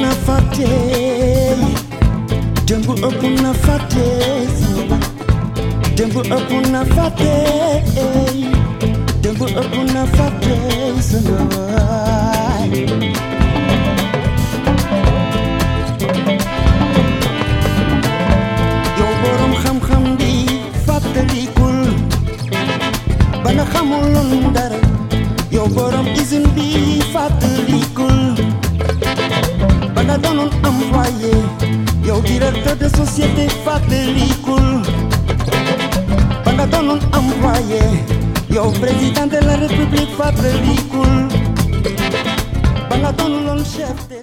na fàtte démb ëpp na fàtte démb ëpp na fàtte démb ëpp na fàtte sama waay yow borom xam-xam bi fàttalikul ba nga xamuloon dara yow borom usine bi fàttalikul ba nga doonoon employé yow directeur de société fàttalikul ba nga doonoon employé yow président de la république fàttalikul ba nga doonoon chef